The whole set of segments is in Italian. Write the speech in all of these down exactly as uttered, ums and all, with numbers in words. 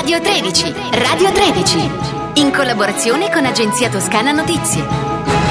Radio tredici, Radio tredici, in collaborazione con Agenzia Toscana Notizie.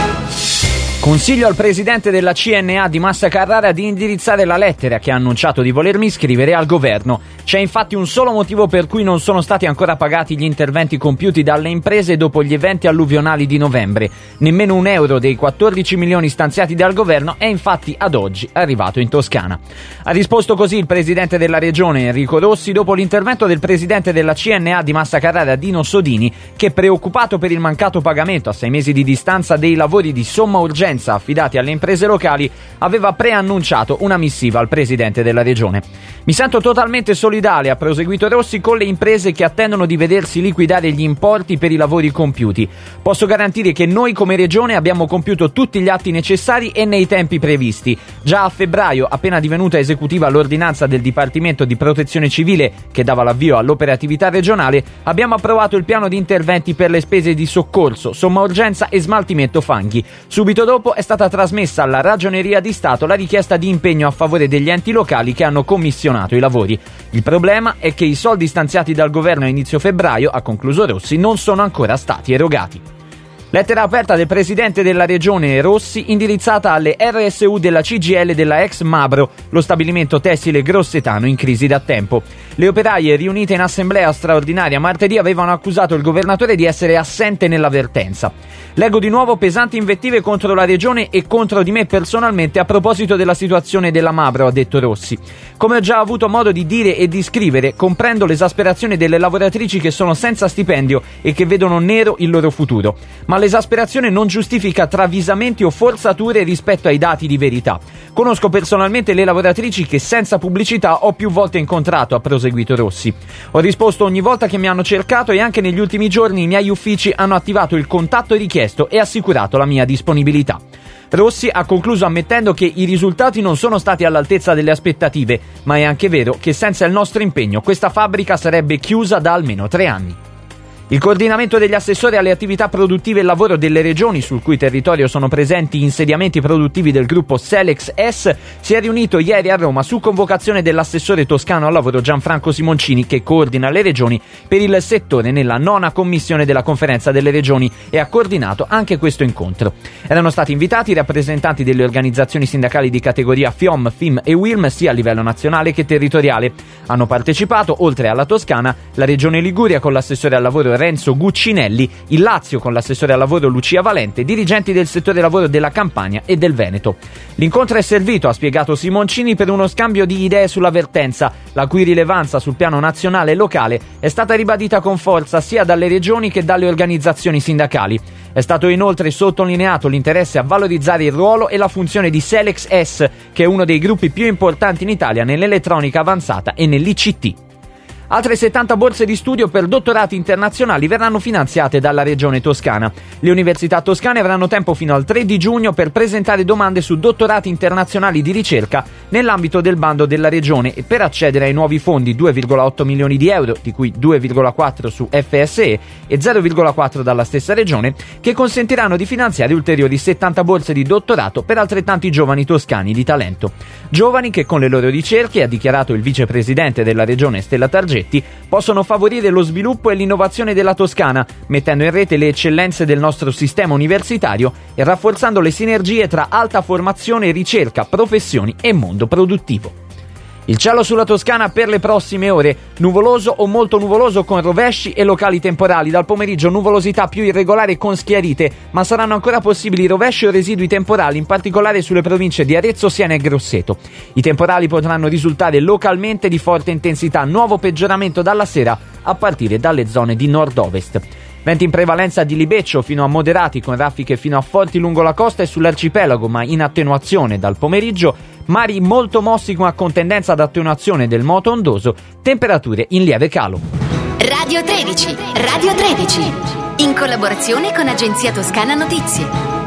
Consiglio al presidente della C N A di Massa Carrara di indirizzare la lettera che ha annunciato di volermi scrivere al governo. C'è infatti un solo motivo per cui non sono stati ancora pagati gli interventi compiuti dalle imprese dopo gli eventi alluvionali di novembre. Nemmeno un euro dei quattordici milioni stanziati dal governo è infatti ad oggi arrivato in Toscana. Ha risposto così il presidente della regione Enrico Rossi dopo l'intervento del presidente della C N A di Massa Carrara Dino Sodini, che, preoccupato per il mancato pagamento a sei mesi di distanza dei lavori di somma urgenza affidati alle imprese locali, aveva preannunciato una missiva al presidente della regione. Mi sento totalmente solidale, ha proseguito Rossi, con le imprese che attendono di vedersi liquidare gli importi per i lavori compiuti. Posso garantire che noi come regione abbiamo compiuto tutti gli atti necessari e nei tempi previsti. Già a febbraio, appena divenuta esecutiva l'ordinanza del Dipartimento di Protezione Civile che dava l'avvio all'operatività regionale, abbiamo approvato il piano di interventi per le spese di soccorso, somma urgenza e smaltimento fanghi. Subito dopo è stata trasmessa alla Ragioneria di Stato la richiesta di impegno a favore degli enti locali che hanno commissionato i lavori. Il problema è che i soldi stanziati dal governo a inizio febbraio, ha concluso Rossi, non sono ancora stati erogati. Lettera aperta del presidente della regione Rossi indirizzata alle R S U della C G I L della ex Mabro, lo stabilimento tessile grossetano in crisi da tempo. Le operaie riunite in assemblea straordinaria martedì avevano accusato il governatore di essere assente nell'avvertenza. Leggo di nuovo pesanti invettive contro la regione e contro di me personalmente a proposito della situazione della Mabro, ha detto Rossi. Come ho già avuto modo di dire e di scrivere, comprendo l'esasperazione delle lavoratrici che sono senza stipendio e che vedono nero il loro futuro. Ma l'esasperazione non giustifica travisamenti o forzature rispetto ai dati di verità. Conosco personalmente le lavoratrici che senza pubblicità ho più volte incontrato, ha proseguito Rossi. Ho risposto ogni volta che mi hanno cercato e anche negli ultimi giorni i miei uffici hanno attivato il contatto richiesto e assicurato la mia disponibilità. Rossi ha concluso ammettendo che i risultati non sono stati all'altezza delle aspettative, ma è anche vero che senza il nostro impegno questa fabbrica sarebbe chiusa da almeno tre anni. Il coordinamento degli assessori alle attività produttive e lavoro delle regioni sul cui territorio sono presenti insediamenti produttivi del gruppo Selex S si è riunito ieri a Roma su convocazione dell'assessore toscano al lavoro Gianfranco Simoncini, che coordina le regioni per il settore nella nona commissione della conferenza delle regioni e ha coordinato anche questo incontro. Erano stati invitati i rappresentanti delle organizzazioni sindacali di categoria F I O M, F I M e U I L M sia a livello nazionale che territoriale. Hanno partecipato, oltre alla Toscana, la regione Liguria con l'assessore al lavoro Renzo Guccinelli, il Lazio con l'assessore al lavoro Lucia Valente, dirigenti del settore lavoro della Campania e del Veneto. L'incontro è servito, ha spiegato Simoncini, per uno scambio di idee sull'avvertenza, la cui rilevanza sul piano nazionale e locale è stata ribadita con forza sia dalle regioni che dalle organizzazioni sindacali. È stato inoltre sottolineato l'interesse a valorizzare il ruolo e la funzione di Selex S, che è uno dei gruppi più importanti in Italia nell'elettronica avanzata e nell'I C T. Altre settanta borse di studio per dottorati internazionali verranno finanziate dalla regione toscana. Le università toscane avranno tempo fino al tre di giugno per presentare domande su dottorati internazionali di ricerca nell'ambito del bando della regione e per accedere ai nuovi fondi due virgola otto milioni di euro, di cui due virgola quattro su F S E e zero virgola quattro dalla stessa regione, che consentiranno di finanziare ulteriori settanta borse di dottorato per altrettanti giovani toscani di talento. Giovani che con le loro ricerche, ha dichiarato il vicepresidente della regione Stella Targenti, possono favorire lo sviluppo e l'innovazione della Toscana, mettendo in rete le eccellenze del nostro sistema universitario e rafforzando le sinergie tra alta formazione, ricerca, professioni e mondo produttivo. Il cielo sulla Toscana per le prossime ore: nuvoloso o molto nuvoloso con rovesci e locali temporali. Dal pomeriggio nuvolosità più irregolare con schiarite, ma saranno ancora possibili rovesci o residui temporali, in particolare sulle province di Arezzo, Siena e Grosseto. I temporali potranno risultare localmente di forte intensità, nuovo peggioramento dalla sera a partire dalle zone di nord-ovest. Venti in prevalenza di libeccio fino a moderati, con raffiche fino a forti lungo la costa e sull'arcipelago, ma in attenuazione dal pomeriggio. Mari molto mossi con con tendenza ad attenuazione del moto ondoso, temperature in lieve calo. Radio tredici, Radio tredici, in collaborazione con Agenzia Toscana Notizie.